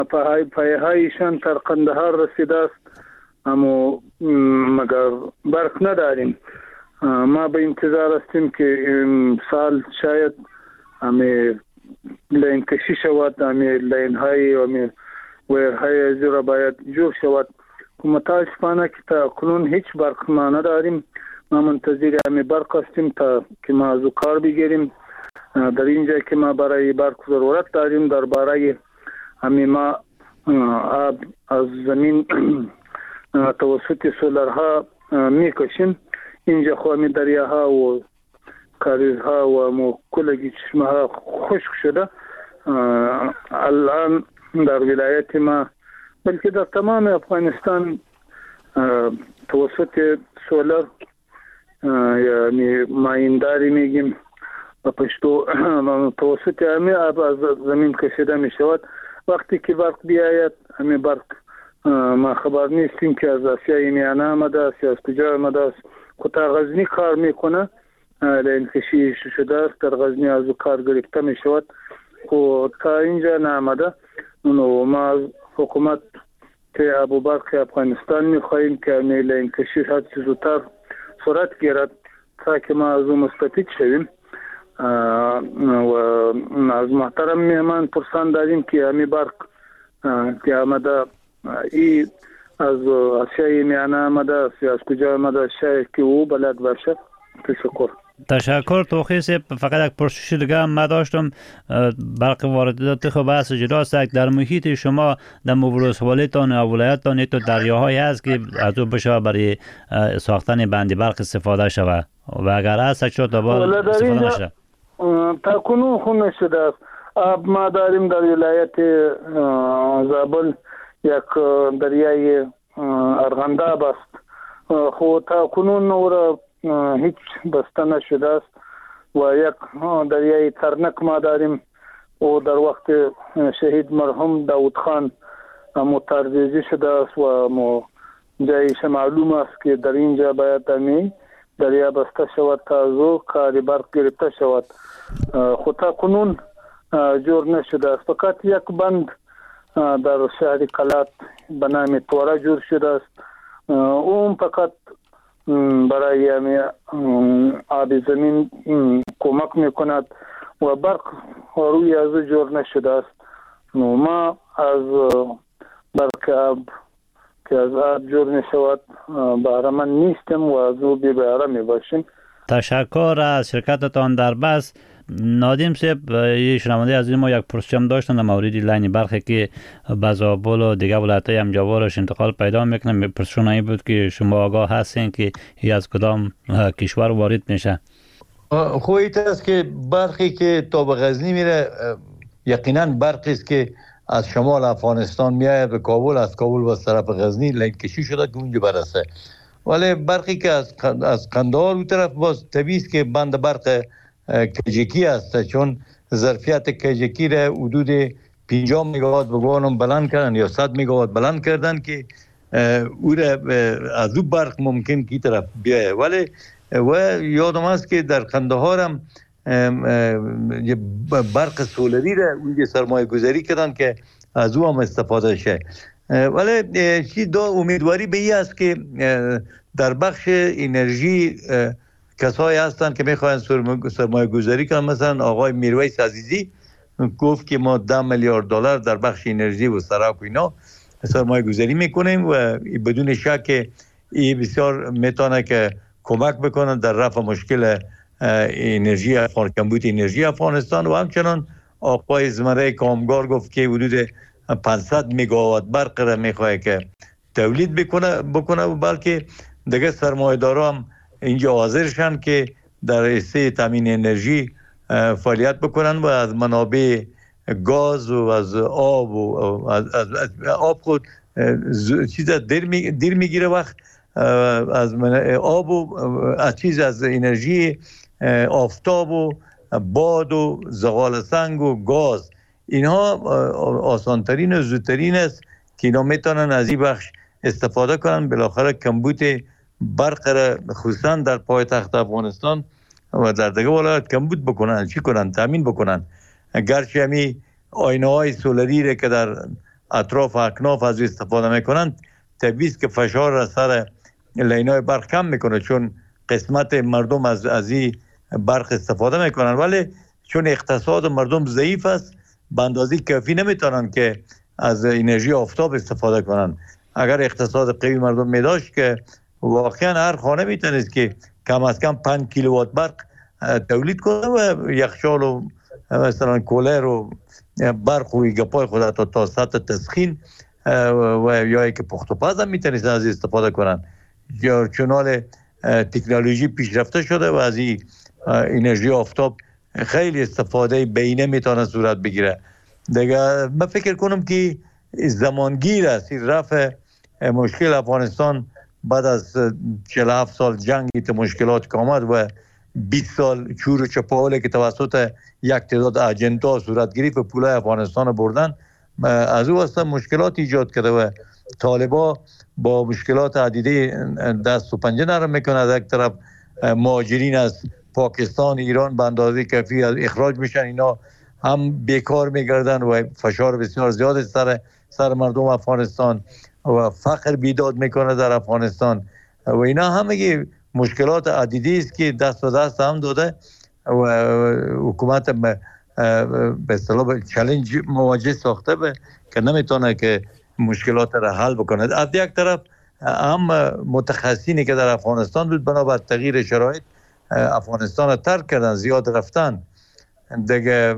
پایهایشان تا قندهار رسیده است، اما مگر برق نداریم. ما به انتظار هستیم که سال شاید لین کشی شود، لین های و ویرهای زیرا باید جور شود. متاسفانه که تا کنون هیچ برق ما نداریم. ما منتظر برق هستیم تا که ما از کار بگیریم. در اینجا که ما برای برق ضرورت داریم، در برای ما آب از زمین توسط سولرها میکشیم. اینجا خو دریاها و کاریزها و کلگی چشمه ها خشک شده. الان در ولایت ما بلکه در تمام افغانستان توسط سولر یعنی ماینداری میگیم و پشتو توسط آب از زمین کشیده می شود. وقتی که برق بیاید برق ما خبر نیستیم که از آسیای میانه آمده است یا از کجا آمده است. خود غزنی کار میکنه، لین کشی شده است، در غزنی از کار گرفته می شود. خود تا اینجا نامده. ما از حکومت که آب و برق افغانستان میخواهیم که لین کشی هر چیز زودتر صورت گیرد تا که ما از مستفید شویم. و از محترم میهمان پرسان داریم که همی برق که آمده ای از آسیای میانه آمده است یا از کجا آمده شاید که او بلد باشه. تشکر توخی صاحب. فقط یک پرسش دیگه ما داشتم. برق واردات خب بحث جداست. در محیط شما در ولسوالیتان و ولایتان تو دریاهایی هست که از او بشه برای ساختن بند برق استفاده شود و اگر هست چطور دوباره استفاده نشه؟ تا کنون خون نشده است. آب ما داریم در ولایت زابل یک دریای ارغنداب است. خود تا کنون او هیچ بسته نشده است. و یک دریای ترنک ما داریم و در وقت شهید مرحوم داود خان مترجیزی شده است و جایش معلوم است که در اینجا باید دریا بسته شود تا از او کار برق گرفته شود. خود تا کنون جور نشده است. فقط یک بند در شهر قلات به نام توره جور شده است. اون فقط برای آب زمین کمک میکند و برق روی از جور نشده است. ما از برق آب که از آب جور نشود بهره‌مند نیستیم و از او بی بهره میباشیم. تشکر از شرکتتان در بحث. نادیم صاحب، یه شنونده از ما یک پرسشم داشتن در مورد لاین برقی که به زابل و دیگه ولایت‌های همجوارش انتقال پیدا میکنه. پرسشون این بود که شما آگاه هستین که این از کدام کشور وارد میشه؟ خویت است که برقی که تا به غزنی میره یقینا برقی است که از شمال افغانستان میاد به کابل، از کابل به طرف غزنی لاین کشی شده که اونجا برسه. ولی برقی که از قندهار اون طرف باز طبیعی است که بند برق کجکی است، چون ظرفیت کجکی را حدود 50 مگاوات بگوانم بلند کردن یا 100 مگاوات بلند کردن که او را از او برق ممکن که طرف بیایه. ولی و یادم است که در قندهار هم برق سولری را اونجا سرمایه گذاری کردن که از او هم استفاده شه. ولی چی امیدواری به این است که در بخش انرژی کسایی هستند که میخواین سرمایه گذاری کنن. مثلا آقای میرویس عزیزی گفت که ما 10 میلیارد دلار در بخش انرژی و سرک و اینا سرمایه گذاری میکنیم و بدون شک این بسیار میتونه که کمک بکنن در رفع مشکل انرژی کمبود انرژی افغانستان. و همچنان آقای زمره کامگار گفت که حدود 500 مگاوات برق را میخواه که تولید بکنه و بلکه دیگه سرمایه‌دارا هم اینجا حاضر شن که در حصه تامین انرژی فعالیت بکنن و از منابع گاز و از آب و از آب خود چیزا دیر میگیره وقت از آب و از چیز از انرژی آفتاب و باد و زغال سنگ و گاز، اینها آسانترین و زودترین است که اینا میتونن از این بخش استفاده کنن. بالاخره کمبود برق را خصوصا در پایتخت افغانستان و در دیگه ولایات کمبود بکنن، چی کنن؟ تامین بکنن. گرچه همی آینه های سولری را که در اطراف اکناف از استفاده میکنن، طبیعی است که فشار را سر لینای برق کم میکنه، چون قسمت مردم از این برق استفاده میکنن، ولی چون اقتصاد مردم ضعیف است به اندازه کافی نمیتونن که از انرژی آفتاب استفاده کنن. اگر اقتصاد قوی مردم میداشت که واقعا هر خانه میتونست که کم از کم 5 کیلووات برق تولید کنه و یخچال و مثلا کولر و برق و گپای خود تا سطح تسخین و یا که پخت و پز هم میتونست از استفاده کنن. یا چون تکنولوژی پیشرفته شده و از این انرژی آفتاب خیلی استفاده بینه میتونه صورت بگیره دیگه. من فکر کنم که زمانگیر است رفع مشکل افغانستان بعد از 47 سال جنگی که مشکلات که آمد و 20 سال چور و چپاولی که توسط یک تعداد اجندا صورت گرفت و پولای افغانستان بردن، از او واسطه مشکلات ایجاد کرده و طالبا با مشکلات عدیده دست و پنجه نرم میکنه. از یک طرف مهاجرین از پاکستان ایران به اندازه کافی اخراج میشن، اینا هم بیکار میگردن و فشار بسیار زیاد سر مردم افغانستان و فقر بیداد میکنه در افغانستان و اینا همه مشکلات عدیدی است که دست به دست هم داده و حکومت به اصطلاح چالش مواجه ساخته که نمیتونه که مشکلات را حل بکنه. از یک طرف هم متخصصینی که در افغانستان بود بنابر تغییر شرایط افغانستان را ترک کردن، زیاد رفتن دیگه.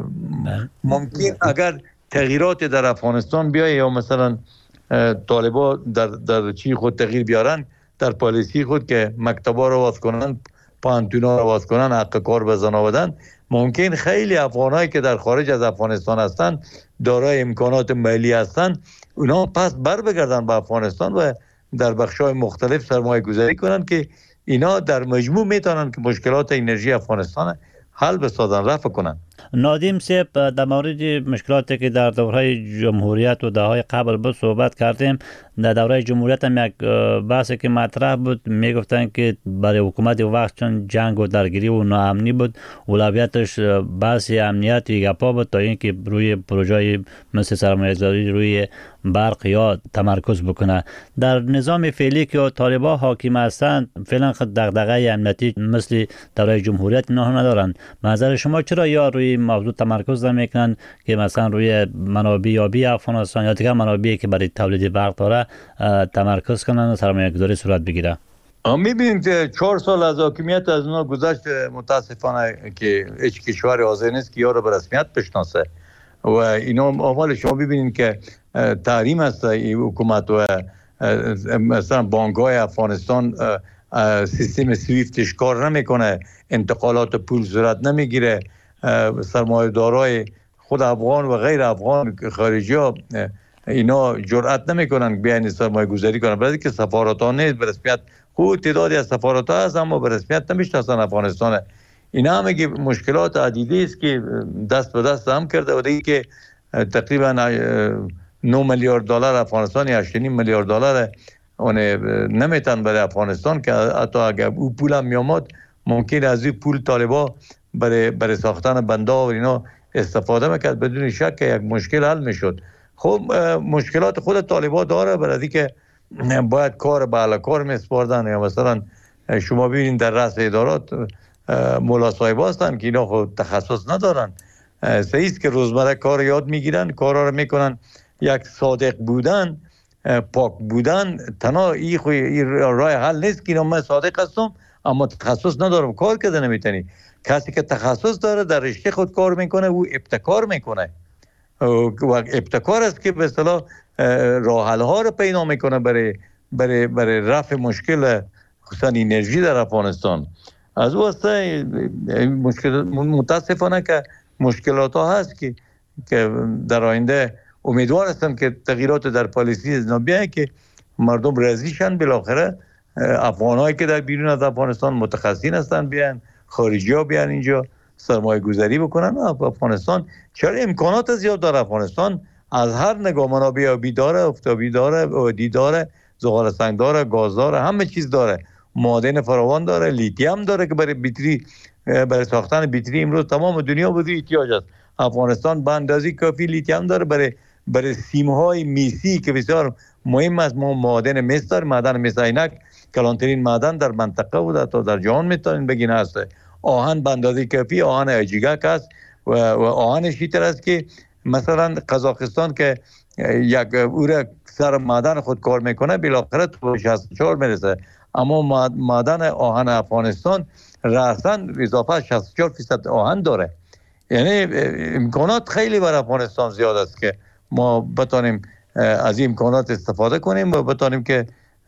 ممکن اگر تغییرات در افغانستان بیای یا مثلا طالبا در چی خود تغییر بیارن در پالیسی خود که مکتبا رو باز کنن، پانتونا رو باز کنن، حق کار به زنا بدن، ممکن خیلی افغانایی که در خارج از افغانستان هستن دارای امکانات مالی هستن اونا پس بر بگردن به افغانستان و در بخش‌های مختلف سرمایه گذاری کنن که اینا در مجموع میتونن که مشکلات انرژی افغانستان حل بسازن، رفع کنن. نادیم صاحب در مورد مشکلاتی که در دوره جمهوریت و دههای قبل بود صحبت کردیم. در دوره جمهوریت هم یک بحثی که مطرح بود، میگفتن که برای حکومت وقت چون جنگ و درگیری و ناامنی بود اولویتش بحث امنیت و گپا بود تا اینکه روی پروژه مثل سرمایه‌گذاری روی برق یا تمرکز بکنه. در نظام فعلی که طالبان حاکم هستند فعلا دغدغه امنیتی مثل دوره جمهوریت نه ندارن. نظر شما چرا یا روی موضوع تمرکز نمیکنن که مثلا روی منابع یابی افغانستان یا دیگر منابعی که برای تولید برق داره تمرکز کنن و سرمایه گذاری صورت بگیره؟ میبینیم که 4 سال از حاکمیت از اونا گذشت، متاسفانه که هیچ کشور حاضر نیست که یا رو به رسمیت بشناسه و اینا اول شما ببینید که تحریم است این حکومت و مثلا بانک‌های افغانستان سیستم سویفتش کار نمیکنه، انتقالات پول صورت نمیگیره، سرمایه‌دارای خود افغان و غیر افغان خارجی ها اینا جرأت نمیکنن بیان سرمایه گذاری کنن، برای که سفارت ها نیست به رسمیت. خود تعدادی از سفارت ها هست اما به رسمیت نمیشناسن افغانستان. اینا همه مشکلات عدیدی است که دست به دست هم کرده و دیگه که تقریبا 9 میلیارد دلار افغانستان یا 8.5 میلیارد دلار اون نمیتن برای افغانستان که حتی اگر او پول هم میامد ممکن از این پول طالبا برای ساختن بندها و اینا استفاده میکرد، بدون شک که یک مشکل حل میشد. خب مشکلات خود طالبا داره، برای که باید کار به اعلی کار میسپاردن یا مثلا شما ببینید در رأس ادارات مولا صاحب هستن که اینا خود تخصص ندارن. صحیح است که روزمره کار یاد میگیرن، کارا رو میکنن. یک صادق بودن، پاک بودن تنها این راه حل نیست که من صادق هستم اما تخصص ندارم، کار کرده نمیتونی. کسی که تخصص داره در رشته خود کار میکنه او ابتکار میکنه و ابتکار است که به اصطلاح راه حل ها رو پیدا میکنه برای رفع مشکل خصوصا انرژی در افغانستان. از واسه مشکل متاسفانه که مشکلات ها هست که در آینده امیدوار هستم که تغییرات در پالیسی از بیاین که مردم راضی شن، بالاخره افغانایی که در بیرون از افغانستان متخصصین هستن بیان، خارجی ها بیان اینجا سرمایه گذاری بکنن. افغانستان چرا امکانات زیاد داره، افغانستان از هر نگاه منابع آبی داره، آفتابی داره، ودی داره، زغال سنگ داره، گاز داره، همه چیز داره، معادن فراوان داره، لیتیم داره که برای بطری، برای ساختن بطری امروز تمام دنیا به احتیاج است. افغانستان به اندازه کافی لیتیم داره برای برای سیمهای میسی که بسیار مهم است. ما معدن مس داریم، معدن مس عینک کلانترین معدن در منطقه و تا در جهان میتونین بگین هست. آهن به اندازه کافی آهن اجیگاک است و آهنش اینطور است که مثلا قزاقستان که یک اوره سر معدن خود کار میکنه بالاخره تو 64 میرسه، اما معدن آهن افغانستان رأساً اضافه 64% آهن داره. یعنی امکانات خیلی بر افغانستان زیاد است که ما بتانیم از این امکانات استفاده کنیم و بتانیم که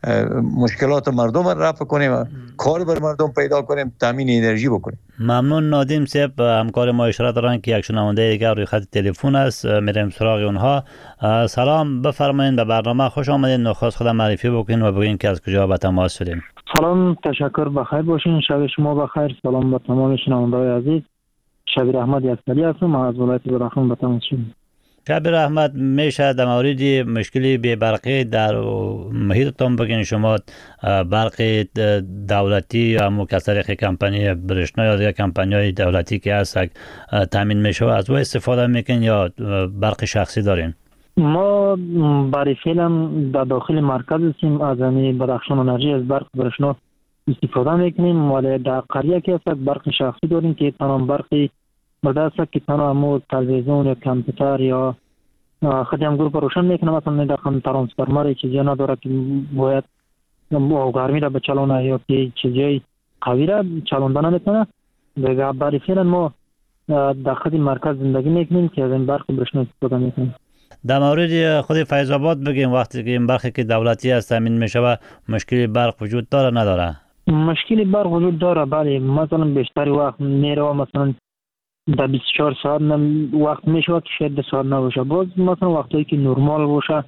مشکلات مردم را رفع کنیم، کار بر مردم پیدا کنیم، تامین انرژی بکنیم. ممنون نادیم صاحب. همکار ما اشاره دارن که یک شنونده دیگر روی خط تلفن است، میریم سراغ اونها. سلام، بفرمایید، به برنامه خوش آمدید. نخست خودم معرفی بکنید و بگین که از کجا به تماس شدیم. سلام، تشکر، بخیر باشین، شب شما بخیر. سلام به تمام شنونده‌های عزیز. شبیر احمد یکسالی هستم از ولایت بلخان به تماس شدیم. شبیر احمد، میشه در مورد مشکلی بی برقی در محیطتان بگین؟ شما برق دولتی یا مکثر کمپانی برشنا یا دیگر کمپانی‌های دولتی که هست تامین میشه از او استفاده میکنین یا برق شخصی دارین؟ ما برای فعلا در داخل مرکز هستیم، از بدخشان انرژی از برق برشنا استفاده میکنیم، ولی در قریه که هست برق شخصی داریم که تمام برقی بدست که تمام تلویزیون یا کامپیوتر یا خودی هم گروپ روشن میکنه. مثلا در ترانسفورمر چیزی نداره که باید گرمی را بچلونه یا که چیزی قوی را چلونده نمیتونه. دیگه برای فعلا ما در خود مرکز زندگی میکنیم که از این برق برشنا استفاده میکنیم. در مورد خود فیض آباد بگیم، وقتی که این برقی که دولتی است تامین میشه و مشکلی برق وجود داره نداره؟ مشکلی برق وجود داره، بله. مثلا بیشتری وقت میره، مثلا در 24 ساعت وقت میشه که شاید 2 ساعت نباشه. باز مثلا وقتی که نرمال باشه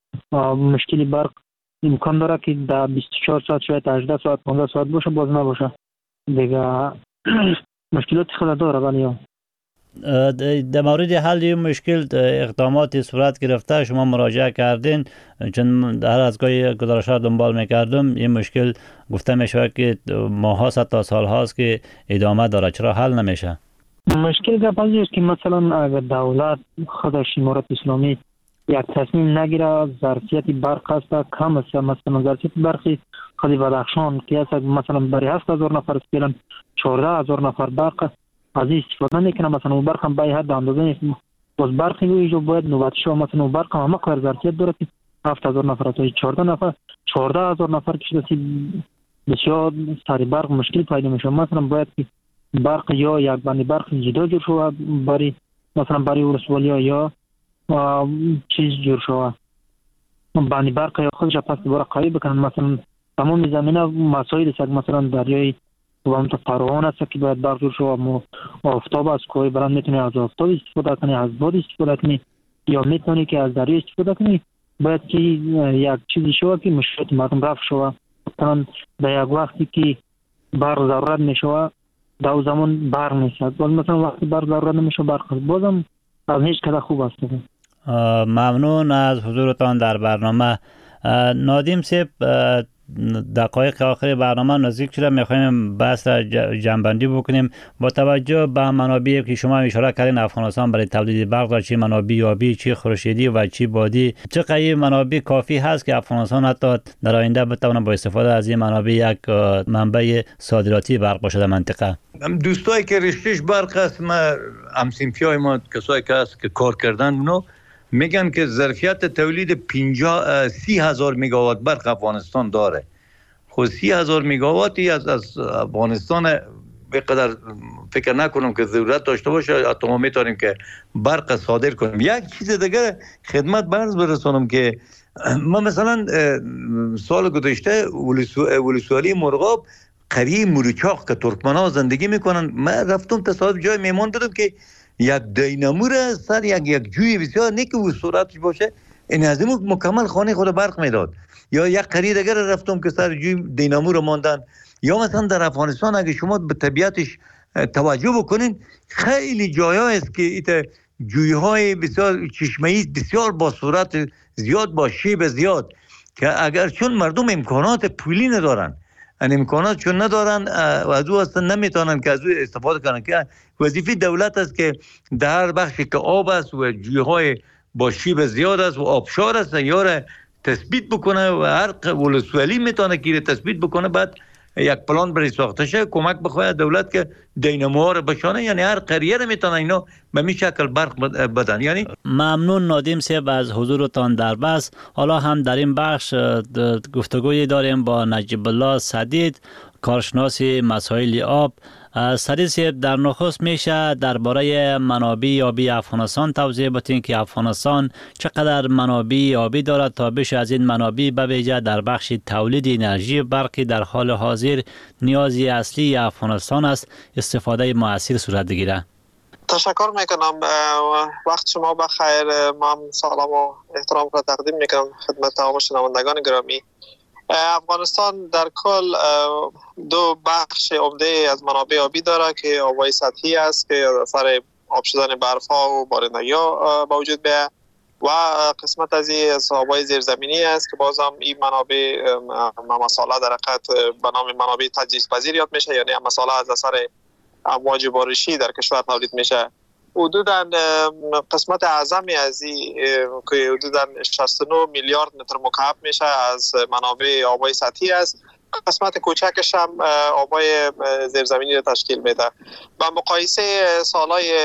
مشکلی برق امکان داره که در 24 ساعت شاید 18 ساعت 15 ساعت باشه، باز نباشه دیگه. مشکلات خود داره، ولی در مورد حل این مشکل اقدامات صورت گرفته؟ شما مراجعه کردین؟ چون هر از گاهی گزارش‌ها دنبال میکردم این مشکل گفته میشه که ماها تا سال هاست که ادامه داره، چرا حل نمیشه؟ مشکل گپی است که مثلا اگر دولت خودش امارت اسلامی یک تصمیم نگیره، ظرفیت برق است کم است، مثلا ظرفیت برقی خود بدخشان که است مثلا برای 7000 نفر فعلا 14000 نفر برق از این استفاده میکنه، مثلا اون برق هم باید اندازه نیست. باز برقی رو باید نوبتی شو، مثلا اون برق هم کار ظرفیت داره که 7000 نفر تا 14000 نفر که بسیار سری برق مشکل پیدا میشه. مثلا باید که برق یا یک بند برق جدا جور شود برای مثلا برای ولسوالی یا چیز جور شود بند برق یا خودش پس دوباره قوی بکنن. مثلا تمام زمینه مسائل است، مثلا دریای و فراوان است که باید برق جور شود. آفتاب از کوه برند میتونی از آفتاب استفاده کنی، از باد استفاده کنی، یا میتونی که از دریا استفاده کنی. باید که یک چیزی شود که مشکلات مردم رفع شود. مثلا در یک وقتی که برق ضرورت میشود در زمان برق میشود، باز مثلا وقتی برق ضرورت نمیشه برق بازم از هیچ کده خوب است. ممنون از حضورتان در برنامه. نادیم صاحب، دقایق آخر برنامه نزدیک شده، میخوایم بحث را جنبندی بکنیم. با توجه به منابعی که شما اشاره کردین افغانستان برای تولید برق داره، چی منابع آبی، چی خورشیدی و چی بادی، چقدر منابع کافی هست که افغانستان حتی در آینده بتونه با استفاده از این منابع یک منبع صادراتی برق باشه در منطقه؟ دوستایی که رشتهش برق است، ما همسنفیای ما کسایی که هست که کار کردن اونو میگن که ظرفیت تولید 30,000 مگاوات برق افغانستان داره. خود 30,000 مگاواتی از افغانستان بقدر فکر نکنم که ضرورت داشته باشه حتی ما میتونیم که برق صادر کنیم. یک چیز دیگه خدمت برز برسانم که ما مثلا سال گذشته ولسوالی مرغاب قریه موریچاق که ترکمن‌ها زندگی میکنن، من رفتم تصادف جای میمان دیدم که یک دینامو را سر یک جوی بسیار نیک و صورتش باشه این از این مکمل خانه خود برق میداد. یا یک قریه دیگر رفتم که سر جوی دینامو را ماندن. یا مثلا در افغانستان اگه شما به طبیعتش توجه بکنین خیلی جاها است که ایت جویهای بسیار چشمه‌ای بسیار با صورت زیاد با شیب زیاد که اگر چون مردم امکانات پولی ندارن، ان امکانات چون ندارن و از او اصلا نمیتونن که از او استفاده کنن، که وظیفه دولت است که در هر بخشی که آب است و جویهای با شیب زیاد است و آبشار است، یار تثبیت بکنه و هر ولسوالی میتونه که تثبیت بکنه، بعد یک پلان برای ساخته شه، کمک بخواه دولت که دینامو رو بشانه. یعنی هر قریه رو میتونه اینا به می شکل برق بدن. یعنی ممنون نادیم صاحب از حضورتان در بحث. حالا هم در این بخش گفتگویی داریم با نجیب الله سدید، کارشناس مسائل آب. سدید صاحب، در نخست میشه درباره منابع آبی افغانستان توضیح بدین که افغانستان چقدر منابع آبی دارد تا بشه از این منابع به ویژه در بخش تولید انرژی برقی در حال حاضر نیازی اصلی افغانستان است استفاده مؤثر صورت بگیره؟ تشکر میکنم. وقت شما بخیر. من سلام و احترام را تقدیم میکنم خدمت تمام شنوندگان گرامی. افغانستان در کل دو بخش عمده از منابع آبی دارد که آبهای سطحی است که اثر آب شدن برف ها و بارندگی ها به وجود بیاید و قسمت از آبهای زیرزمینی است که بازم این منابع مساله در حقیقت به نام منابع تجدید پذیر یاد میشه، یعنی مساله از اثر امواج بارشی در کشور تولید میشه. حدوداً قسمت اعظمی از این که حدوداً 69 میلیارد متر مکعب میشه از منابع آبهای سطحی است. قسمت کوچکش هم آبهای زیرزمینی را تشکیل میده. با مقایسه سالهای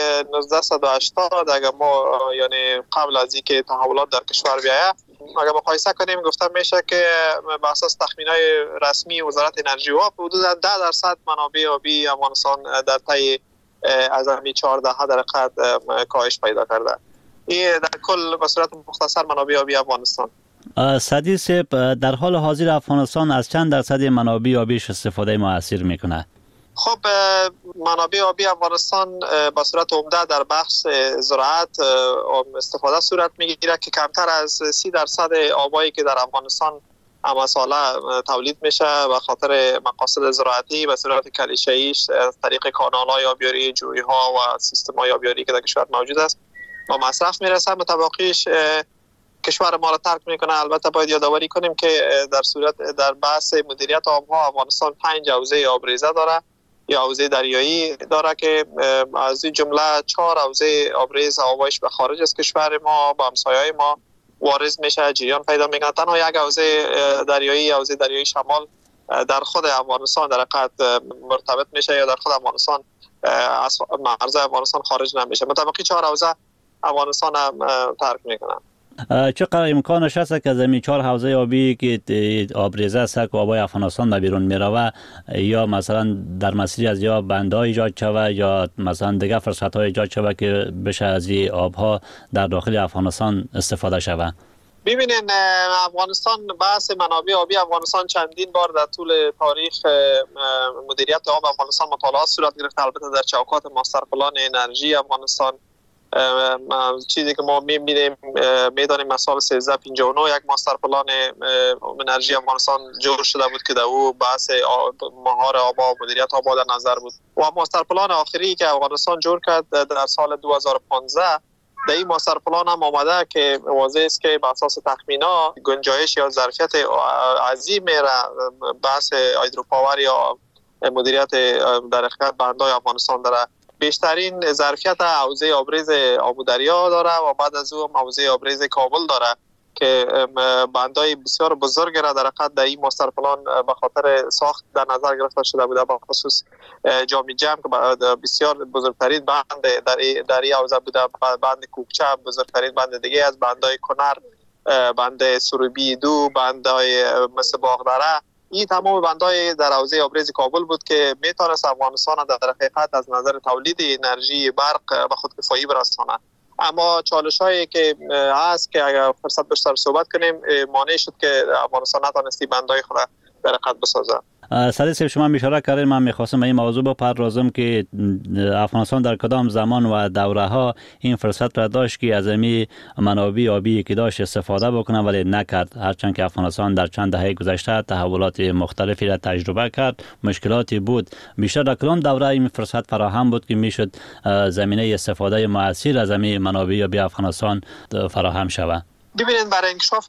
1980 اگر ما یعنی قبل از اینکه تحولات در کشور بیاید اگر مقایسه کنیم گفته میشه که به اساس تخمینهای رسمی وزارت انرژی و آب حدوداً 10% منابع آبی افغانستان در طی از همی 14 در حقیقت کاهش پیدا کرده. این در کل به صورت مختصر منابع آبی افغانستان. سدید صاحب، در حال حاضر افغانستان از چند درصد منابع آبیش استفاده مؤثر میکنه؟ خب منابع آبی افغانستان به صورت عمده در بخش زراعت استفاده صورت میگیره که کمتر از 30% آبایی که در افغانستان مساله تولید میشه و خاطر مقاصد زراعتی به صورت کلیشه‌ایش از طریق کانال‌های آبیاری، جوی‌ها و سیستم‌های آبیاری که در کشور موجود است با مصرف میرسه. متباقیش کشور ما را ترک میکنه. البته باید یادآوری کنیم که در بحث مدیریت آبها افغانستان 5 حوزه آبریزه داره یا حوزه دریایی داره که از این جمله 4 حوزه آبریز آبایش به خارج از کشور ما با همسایه‌های ما وارد میشه، جریان پیدا میکنه. تنها یک حوزه دریایی شمال در خود افغانستان در حقیقت مرتبط میشه یا در خود افغانستان از مرز افغانستان خارج نمیشه. متبقی 4 حوزه افغانستان هم ترک میکنه. چقدر امکانش هست که از این 4 حوزه آبی که آبریزه است که آبای افغانستان به بیرون میروه یا مثلا در مسیر از یا بندها ایجاد شود یا مثلا دیگه فرصت های ایجاد شود که بشه از این آبها در داخل افغانستان استفاده شود؟ ببینین افغانستان بحث منابع آبی افغانستان چندین بار در طول تاریخ مدیریت آب افغانستان مطالعات صورت گرفته. البته در چوکات ماستر پلان انرژی افغانستان چیزی که ما میدانیم مثال 1359 یک ماستر پلان انرژی افغانستان جور شده بود که در او بحث مهار آبا و مدیریت آبا در نظر بود و ماستر پلان آخری که افغانستان جور کرد در سال 2015 در این ماستر پلان هم آمده که واضح است که بر اساس تخمینا گنجایش یا ظرفیت عظیم بحث هایدروپاور یا مدیریت در حقیقت بندهای افغانستان داره. بیشترین ظرفیت حوزه آبریز آمودریا داره و بعد از او حوزه آبریز کابل داره که بندهای بسیار بزرگ را در حقیقت در این ماستر پلان به خاطر ساخت در نظر گرفته شده بوده، به خصوص جامی جم که بسیار بزرگترین بند در این حوزه بوده، بند کوکچه بزرگترین بند دیگه از بندهای کنر، بند سروبی 2، بندهای مثل باغدره. این تمام بندهای در حوزه آبریز کابل بود که میتونست افغانستان در حقیقت از نظر تولید انرژی برق به خودکفایی برسانه. اما چالش هایی که هست که اگر فرصت بیشتر صحبت کنیم مانع شد که افغانستان نتونستی بندهای خود در حقیقت بسازه. سدید صاحب شما اشاره کردین، من میخواستم به این موضوع بپردازم که افغانستان در کدام زمان و دوره ها این فرصت را داشت که از این منابع آبی که داشت استفاده بکنه ولی نکرد، هرچند که افغانستان در چند دهه گذشته تحولات مختلفی را تجربه کرد، مشکلاتی بود. بیشتر در کدام دوره این فرصت فراهم بود که میشد زمینه استفاده مؤثر از این منابع آبی افغانستان فراهم شود؟ ببینید برای انکشاف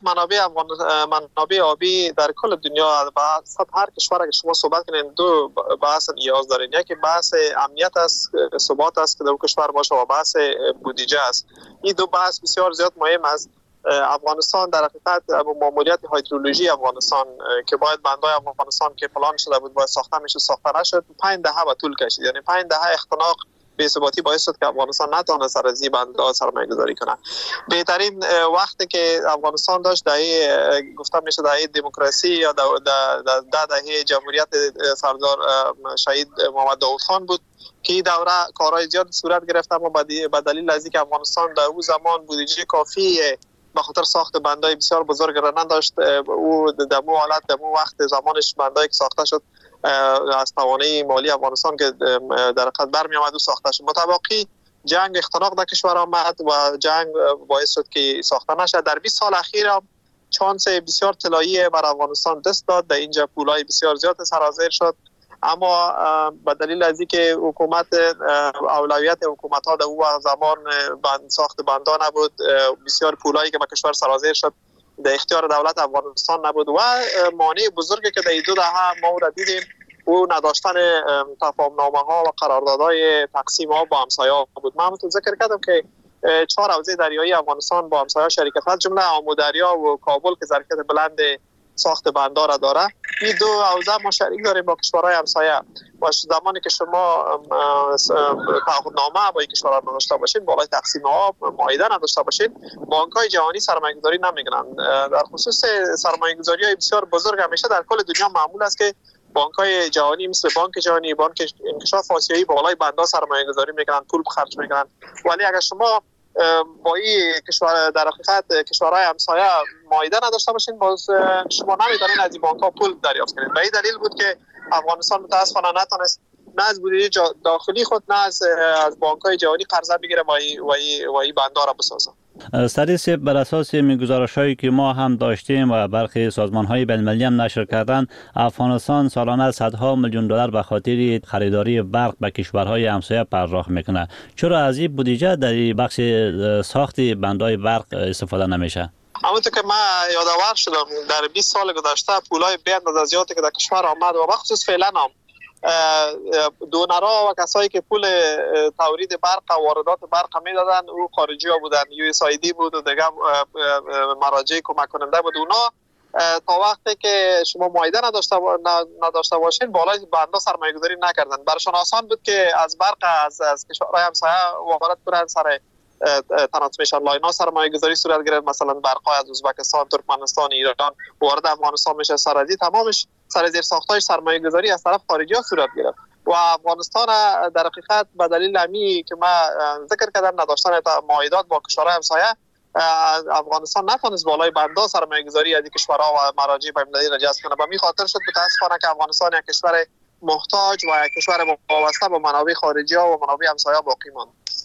منابع آبی در کل دنیا با هر کشور که شما صحبت کنید دو بحث نیاز دارین. یکی بحث امنیت است، ثبات است که در کشور باشه و بحث بودجه است. این دو بحث بسیار زیاد مهم است. افغانستان در حقیقت ماموریت هیدرولوژی افغانستان که باید بندهای افغانستان که پلان شده بود باید ساخته میشه ساخته نشد 5 دهه به طول کشید. یعنی 5 دهه اختناق بی‌ثباتی باعث شد که افغانستان نتونه سر از این بندها سرمایه‌گذاری کنه. بهترین وقتی که افغانستان داشت دهه گفته میشه دهه دموکراسی یا دهه جمهوریت سردار شهید محمد داود خان بود که این دوره کارهای زیاد صورت گرفت، اما به دلیل از اینکه افغانستان در اون زمان بودجه کافی به خاطر ساخت بندهای بسیار بزرگ را نداشت، او دمو حالت دمو وقت زمانش بندایی که ساخته شد از توانایی مالی افغانستان که در حقیقت برمی آمد و ساخته شد. متوقی جنگ اختناق در کشور آمد و جنگ باعث شد که ساخته نشد. در 20 سال اخیر هم چانس بسیار طلایی بر افغانستان دست داد، در اینجا پولای بسیار زیاد سرازیر شد، اما به دلیل از اینکه حکومت اولویت حکومت ها در اون زمان ساخت بندها نبود، بسیار پولایی که به کشور سرازیر شد در اختیار دولت افغانستان نبود و مانع بزرگی که در این 2 دهه ما را دیدیم او نداشتن تفاهم‌نامه ها و قراردادهای تقسیم ها با همسایه‌ها بود. من همونطور ذکر کردم که 4 حوزه دریایی افغانستان با همسایه‌ها شریکت هست، جمله آمودریا و کابل که ظرفیت بلند ساخت بندار را داره. این 2 حوزه ما شریک داریم با کشورهای همسایه و زمانی که شما تعهدنامه با این کشورها نداشته باشین، بالای تقسیم ها معاهده نداشته باشین، بانک‌های جهانی سرمایه‌گذاری نمی‌کنن. در خصوص سرمایه‌گذاری‌های بسیار بزرگ همیشه در کل دنیا معمول است که بانک‌های جهانی مثل بانک جهانی، بانک انکشاف آسیایی بالای بندها سرمایه‌گذاری می‌کنن، پول خرج می‌کنن. ولی اگر شما با این کشور در حقیقت کشورهای همسایه معاهده نداشته باشین، باز شما نمیتونین از این بانک‌ها پول دریافت کنید. به این دلیل بود که افغانستان متأسفانه نتونست نه از بودجه داخلی خود نه از بانک‌های جهانی قرضه بگیره و این بندها را بسازه. سریع بر اساس گزارش‌هایی که ما هم داشتیم و برخی سازمان‌های بین‌المللی هم نشر کردن، افغانستان سالانه صدها میلیون دلار به خاطر خریداری برق به کشورهای همسایه پرداخت میکنه. چرا از این بودجه در بخش ساخت بندهای برق استفاده نمیشه؟ همونطور که من یادآور شدم در 20 سال گذشته پولای بی اندازه زیادی که در کشور آمد و بخصوص فعلا هم دونرها و کسایی که پول تولید برق و واردات برق میدادن او خارجی ها بودن، USAID بود و دیگه مراجع کمک کننده بود. اونا تا وقتی که شما معاهده نداشته باشین بالای بندها سرمایه گذاری نکردن. برشان آسان بود که از برق از کشورهای همسایه وارد کنن، سر ترانسمیشن لاین ها سرمایه گذاری صورت گرفت. مثلا برقای از ازبکستان، ترکمنستان، ایران وارد افغانستان میشه، سرازی تمامش سر زیر ساختای سرمایه گذاری از طرف خارجی ها صورت گرفت و افغانستان در حقیقت به دلیل امی که من ذکر کردم نداشتن معاهدات با کشورهای همسایه افغانستان نتونست بالای بندها سرمایه گذاری از کشورها و مراجع بین‌المللی را جذب کنه. به این خاطر شد متاسفانه که افغانستان یک کشور محتاج و یک کشور وابسته به منابع خارجی ها و منابع همسایه باقی ماند.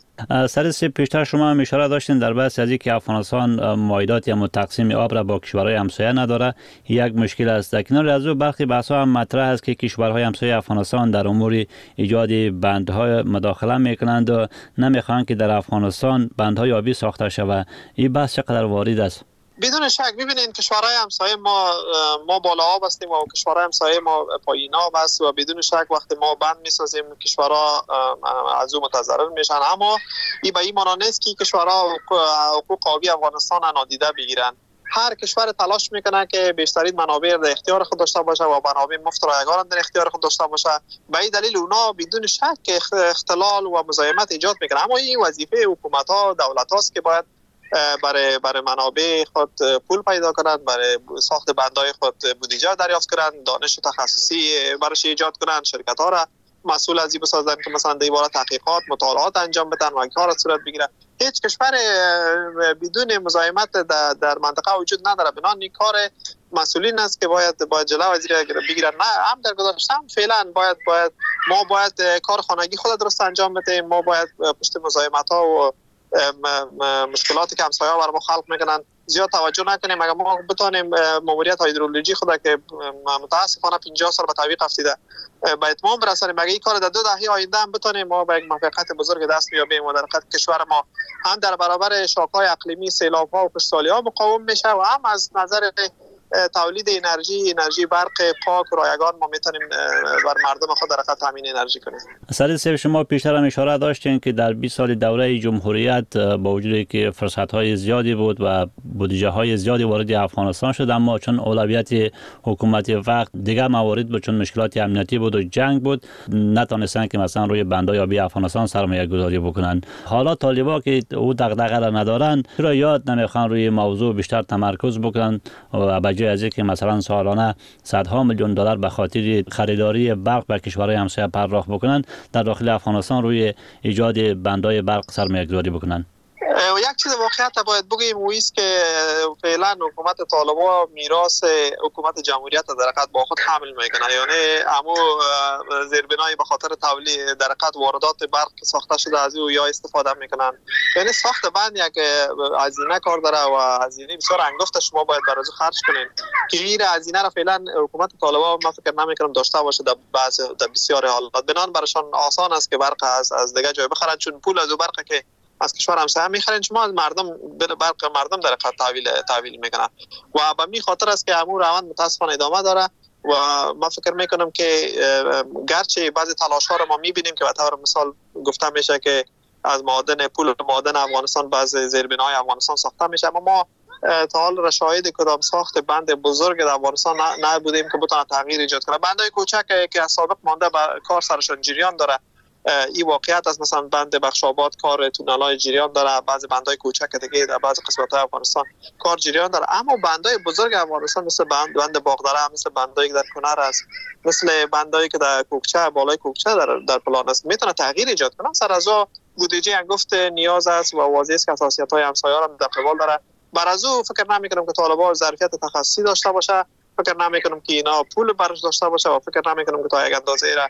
سر پیشتر شما هم اشاره داشتین در بحث از اینکه افغانستان معاهدات یا تقسیم آب را با کشورهای همسایه نداره، یک مشکل است. در کنار از او برخی بحث‌ها هم مطرح است که کشورهای همسایه افغانستان در امور ایجاد بندهای مداخله میکنند و نمیخواهند که در افغانستان بندهای آبی ساخته شود. این بحث چقدر وارد است؟ بدون شک ببینید کشورهای همسایه ما بالا آب هستیم و کشورهای همسایه ما پایین آب است و بدون شک وقتی ما بند میسازیم کشورها از اون متضرر میشن، اما این به این معنی نیست که کشورها حقوق آبی افغانستان نادیده بگیرن. هر کشور تلاش میکنه که بیشترین منابع در اختیار خود داشته باشه و منابع مفت رایگان در اختیار خود داشته باشه. به این دلیل اونا بدون شک اختلال و مزاحمت ایجاد میکنه، اما این وظیفه حکومت ها دولت هاست که باید برای منابع خود پول پیدا کنند، برای ساخت بندهای خود بودجه دریافت کنند، دانش تخصصی برایش ایجاد کنند، شرکت ها را مسئول از این بسازن که مثلا در باره تحقیقات مطالعات انجام بدن و کار صورت بگیره. هیچ کشور بدون مزاحمت در منطقه وجود نداره. بنابراین این کار مسئولین است که باید جلو از بگیرن. نه هم در گذشته هم فعلا ما باید کار خانگی خود درست انجام بدیم. ما باید پشت مزاحمت ها و مشکلاتی که همسایه‌ها بر ما خلق میکنن زیاد توجه نکنیم. اگر ما بتونیم ماموریت هیدرولوژی خود که متاسفانه 50 سال به تعویق افتاده به اتمام برسانیم، اگر این کار در 2 دهه آینده هم بتونیم ما به یک موفقیت بزرگ دست بیابیم و در حقیقت کشور ما هم در برابر شوک‌های اقلیمی، سیلاب‌ها و خشکسالی‌ها مقاوم میشه و هم از نظر تولید انرژی برق پاک و رایگان ما میتونیم بر مردم خود در حقیقت تامین انرژی کنیم. سعید صاحب، شما پیشتر هم اشاره داشتین که در 20 سال دوره جمهوریت با وجودی که فرصت‌های زیادی بود و بودجه‌های زیادی وارد افغانستان شد، اما چون اولویت حکومت وقت دیگر موارد بود، چون مشکلات امنیتی بود و جنگ بود، نتونستن که مثلا روی بندای آبی افغانستان سرمایه‌گذاری بکنن. حالا طالبا که او دغدغه را ندارن، چرا یاد نمیخوان روی موضوع بیشتر تمرکز بکنن و بجای از اینکه مثلا سالانه صدها میلیون دلار به خاطر خریداری برق به کشورهای همسایه پرداخت بکنن، در داخل افغانستان روی ایجاد بندای برق سرمایه‌گذاری بکنن؟ و یک چیز واقعیت باید بگیم و است که فعلا حکومت طالبان میراث حکومت جمهوریت در حقیقت با خود حمل میکنه، یعنی همو زیربنای به خاطر تولید در حقیقت واردات برق ساخته شده از او یا استفاده میکنن. یعنی ساخت بند یک هزینه کار داره و هزینه بسیار انگفت شما باید برای خرج کنین که این هزینه را فعلا حکومت طالبان ما فکر نمیکنم داشته باشه در بسیار حالات. بنان برایشان آسان است که برق از دیگه جای بخرن، چون پول از برق که از کشور همسایه میخرن شما از برق مردم در حقیقت تحویل میکنن و به می خاطر است که همون روند متاسفانه ادامه داره و ما فکر میکنم که گرچه بعضی تلاش ها رو ما میبینیم که به طور مثال گفته میشه که از پول معدن افغانستان بعضی زیربنای افغانستان ساخته میشه، اما ما تا حال شاهد کدام ساخت بند بزرگ در افغانستان نبودیم که بتونه تغییر ایجاد کنه. بندای کوچک که از سابق مانده به کار سرشون جریان داره، این واقعیت است. مثلا بند بخشاباد کار تونلای جریان داره، بعضی بندای کوچک دیگه در بعضی قسمت‌های افغانستان کار جریان داره، اما بندای بزرگ افغانستان مثل بند باغدره، مثل بندایی که در کنر است، مثل بندایی که در کوکچه بالای کوکچه در پلان است، میتونه تغییر ایجاد کنه. سر از بودجه انگفت نیاز است و واضح است که حساسیت‌های همسایه‌ها را در قبال داره. بر از او فکر نمی‌کنم که طالبان ظرفیت تخصصی داشته باشه، فکر نمی‌کنم که اینا پول برش داشته باشه و فکر نمی‌کنم که تا یک اندازه را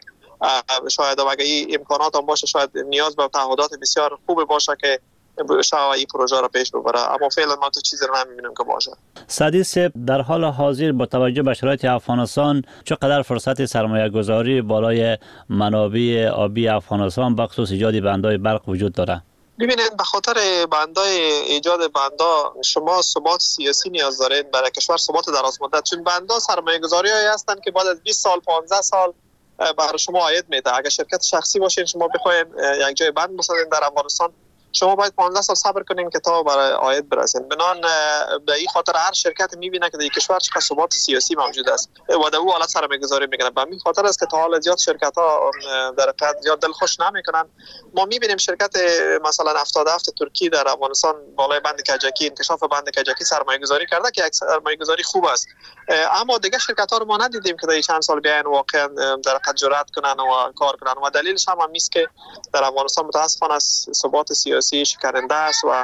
شاید اگه این امکانات هم باشه شاید نیاز به تعهدات بسیار خوب باشه که شاید این پروژه را پیش ببره، اما فعلا ما تو چیزی رو نمی‌بینیم که باشه. سعید صاحب، در حال حاضر با توجه به شرایط افغانستان چقدر فرصت سرمایه گذاری بالای منابع آبی افغانستان به خصوص ایجاد بندهای برق وجود داره؟ ببینید، به خاطر بندای ایجاد بندا شما ثبات سیاسی نیاز دارید برای کشور، ثبات دراز مدت، چون بندا سرمایه گذاری‌هایی هستند که بعد از 20 سال 15 سال برای شما عاید میده. اگر شرکت شخصی باشین شما بخواید یک جای بند بسازین در افغانستان، شما باید 15 سال صبر کنین که تا برای عاید برسین. بنان به این خاطر هر شرکت میبینه که در کشور چقدر ثبات سیاسی موجود است و در او حالت سرمایه‌گذاری میکنه. به این خاطر است که تا حالا زیاد شرکت‌ها در حقیقت زیاد دلخوش نمیکنن. ما میبینیم شرکت مثلا 77 ترکی در افغانستان بالای بند کجکی، انکشاف بند کجکی سرمایه‌گذاری کرده که یک سرمایه‌گذاری خوب است، اما دیگه شرکت‌ها رو ما ندیدیم که در چند سال بیان واقعا در حقیقت جرأت کنن و کار کنن و دلیلش هم است که در افغانستان متأسفانه ثبات سیاسی شکرنده است و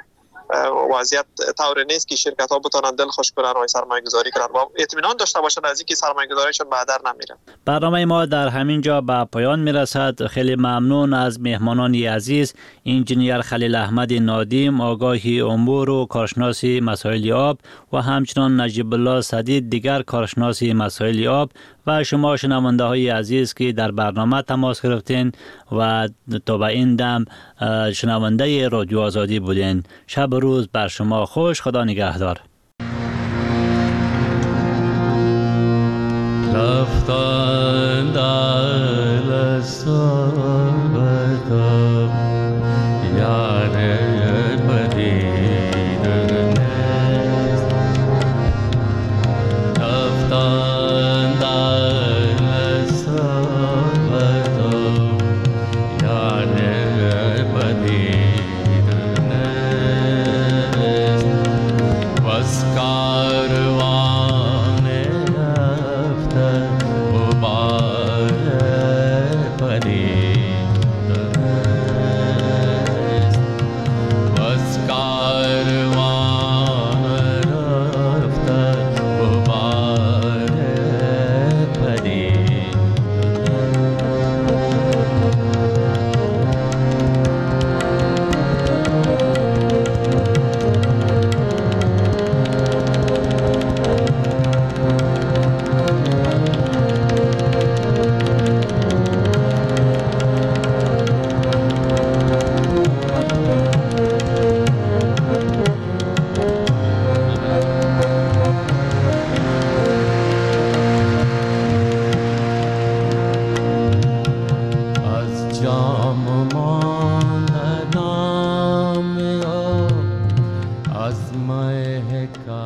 وضعیت طور نیست که شرکت‌ها بتونن دلخوش کنن و سرمایه‌گذاری کنن و اطمینان داشته باشن از اینکه سرمایه‌گذاریشون به هدر نمیره. برنامه ما در همین جا به پایان میرسد. خیلی ممنون از مهمانان عزیز، انجینیر خلیل احمد نادیم، آگاهی امور و کارشناس مسائل آب و همچنان نجیب الله سدید، دیگر کارشناس مسائل آب، و شما شنونده های عزیز که در برنامه تماس گرفتین و تا به این دم شنونده رادیو آزادی بودین. شب و روز بر شما خوش. خدا نگهدار. رفتن در صحبت یار